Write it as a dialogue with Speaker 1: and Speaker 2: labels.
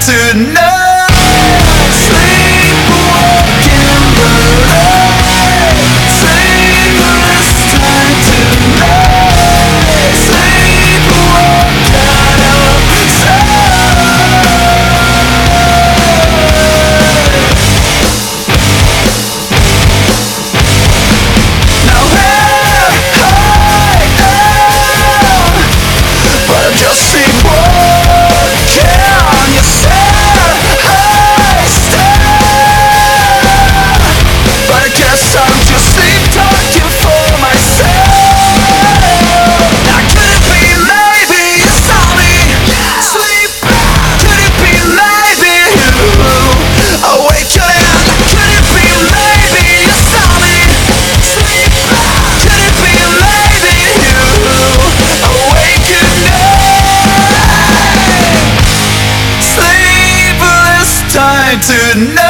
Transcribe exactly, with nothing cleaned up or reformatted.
Speaker 1: tonight. Sleepwalking the night. Sleepless time tonight. Sleepwalk out of sight. Now here I am, but I'm just sleepwalking. You said I stand, but I guess I'm just sleep talking for myself. Now could it be maybe you saw me sleep? Could it be maybe you awakening? Could it be maybe you saw me sleep? Could it be maybe you awakening? Sleepless time tonight.